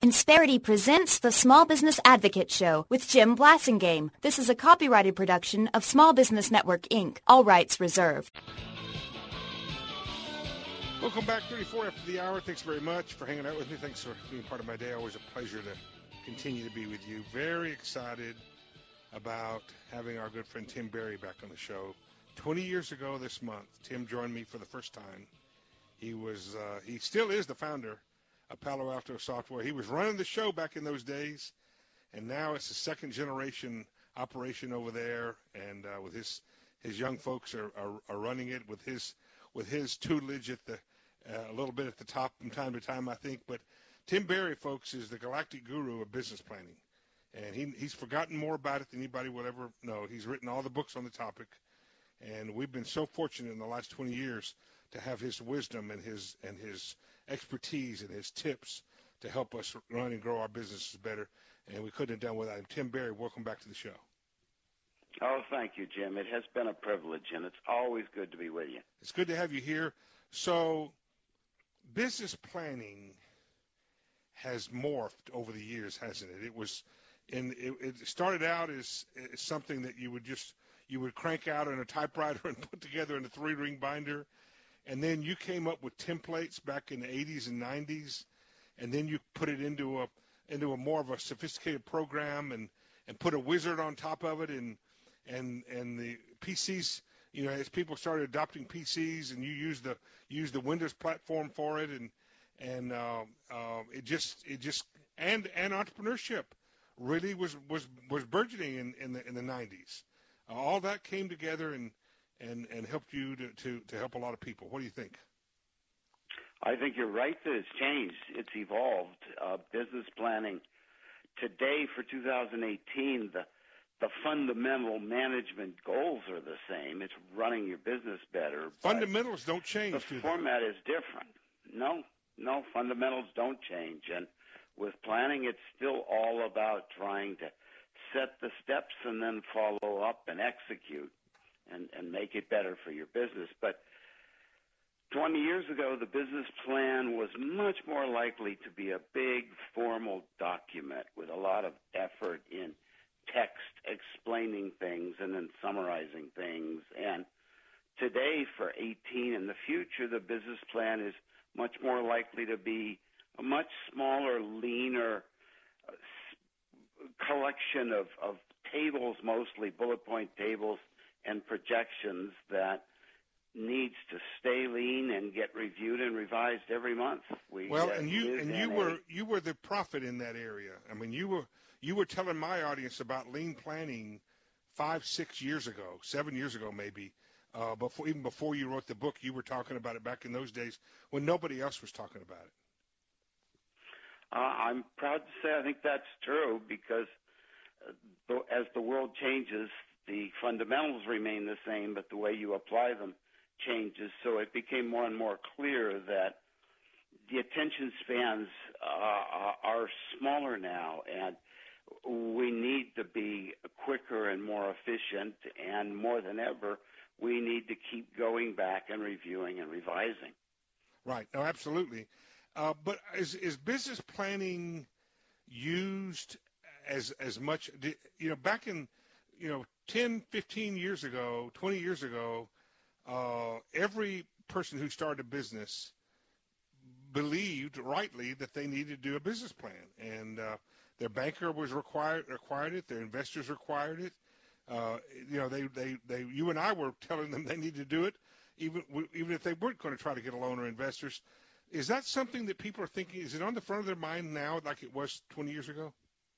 Insperity presents the Small Business Advocate Show with Jim Blasingame. This is a copyrighted production of Small Business Network, Inc. All rights reserved. Welcome back, 34 after the hour. Thanks very much for hanging out with me. Thanks for being part of my day. Always a pleasure to continue to be with you. Very excited about having our good friend Tim Berry back on the show. 20 years ago this month, Tim joined me for the first time. He still is the founder of Palo Alto Software. He was running the show back in those days, and now it's a second generation operation over there, and with his young folks are running it with his tutelage at a little bit at the top from time to time, I think. But Tim Berry, folks, is the galactic guru of business planning, and he's forgotten more about it than anybody will ever know. He's written all the books on the topic, and we've been so fortunate in the last 20 years to have his wisdom and his expertise and his tips to help us run and grow our businesses better, and we couldn't have done without him. Tim Berry, welcome back to the show. Oh, thank you, Jim. It has been a privilege, and it's always good to be with you. It's good to have you here. So business planning has morphed over the years, hasn't it? It started out as something that you would crank out on a typewriter and put together in a 3-ring binder. And then you came up with templates back in the 80s and 90s, and then you put it into a more of a sophisticated program and put a wizard on top of it, and the PCs, as people started adopting PCs, and you used the Windows platform for it, and entrepreneurship really was burgeoning in the 90s. All that came together and helped you to help a lot of people. What do you think? I think you're right that it's changed. It's evolved. Business planning today for 2018, the fundamental management goals are the same. It's running your business better. Fundamentals don't change. The format is different. No, fundamentals don't change. And with planning, it's still all about trying to set the steps and then follow up and execute and make it better for your business. But 20 years ago, the business plan was much more likely to be a big formal document with a lot of effort in text explaining things and then summarizing things. And today, for 18 in the future, the business plan is much more likely to be a much smaller, leaner collection of tables, mostly bullet point tables and projections that needs to stay lean and get reviewed and revised every month. You were the prophet in that area. I mean, you were telling my audience about lean planning 5-6 years ago, 7 years ago maybe. Even before you wrote the book, you were talking about it back in those days when nobody else was talking about it. I'm proud to say I think that's true because as the world changes, the fundamentals remain the same, but the way you apply them changes. So it became more and more clear that the attention spans are smaller now, and we need to be quicker and more efficient, and more than ever, we need to keep going back and reviewing and revising. Right. No, absolutely. But is business planning used as much, back in, 10, 15 years ago, 20 years ago, every person who started a business believed rightly that they needed to do a business plan, and their banker was required it, their investors required it. You and I were telling them they needed to do it, even if they weren't going to try to get a loan or investors. Is that something that people are thinking? Is it on the front of their mind now like it was 20 years ago?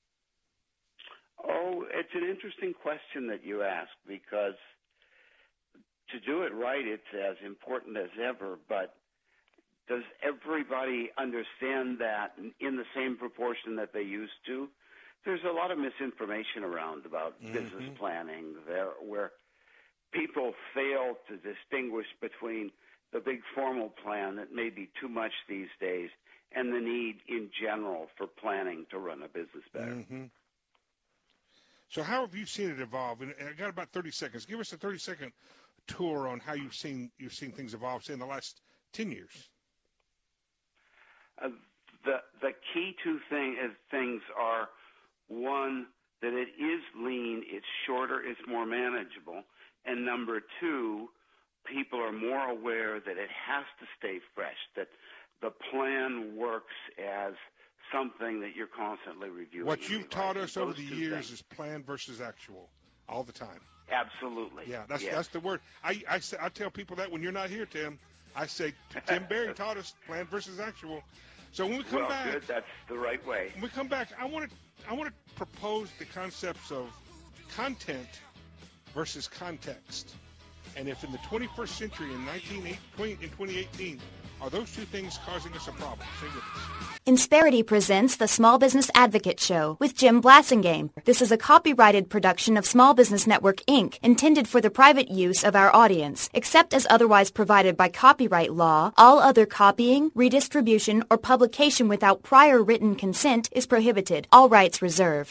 Oh, it's an interesting question that you ask, because to do it right, it's as important as ever, but does everybody understand that in the same proportion that they used to? There's a lot of misinformation around about business planning there, where people fail to distinguish between the big formal plan that may be too much these days and the need in general for planning to run a business better. Mm-hmm. So how have you seen it evolve? And I got about 30 seconds. Give us a 30-second tour on how you've seen things evolve, say, in the last 10 years. The key two things are, one, that it is lean, it's shorter, it's more manageable, and number two, people are more aware that it has to stay fresh, that the plan works as something that you're constantly reviewing. What you've taught us over the years is plan versus actual all the time. Absolutely. Yeah, that's the word. I tell people that when you're not here, Tim. I say Tim Berry taught us plan versus actual. So when we come back, good. That's the right way. When we come back, I want to propose the concepts of content versus context. And if in the 21st century, in 2018, are those two things causing us a problem? Stay with us. Insperity presents the Small Business Advocate Show with Jim Blassingame. This is a copyrighted production of Small Business Network, Inc., intended for the private use of our audience. Except as otherwise provided by copyright law, all other copying, redistribution, or publication without prior written consent is prohibited. All rights reserved.